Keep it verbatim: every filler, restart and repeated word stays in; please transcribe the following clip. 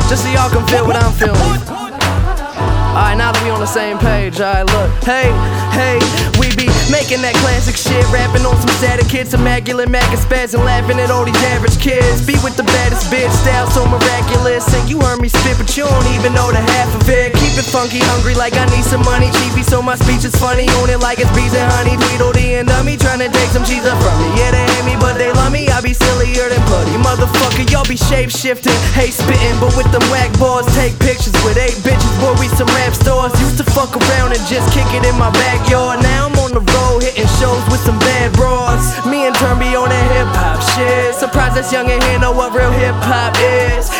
just so y'all can feel what I'm feeling. Alright, now that we on the same page, alright, look. Hey, hey, we be making that classic shit, rapping on some static kids, immaculate, macking spaz, and laughing at all these average kids. Be with the baddest bitch, style so miraculous, and you heard me spit, but you don't even know the half of it. Keep it funky, hungry, like I need some money, cheapy, so my speech is funny. Own it like it's bees and honey, Tweedledee and dummy, trying to take some cheese up from me. Yeah, they hate me, but they love me. I be sillier than bloody motherfucker. Y'all be shape shifting, hate spitting, but with them whack bars, take pictures with eight bitches. Boy, we some rap stars. Used to fuck around and just kick it in my backyard. Now I'm on the road hitting shows with some bad broads. Me and Turn be on that hip hop shit. Surprised this youngin' here know what real hip hop is.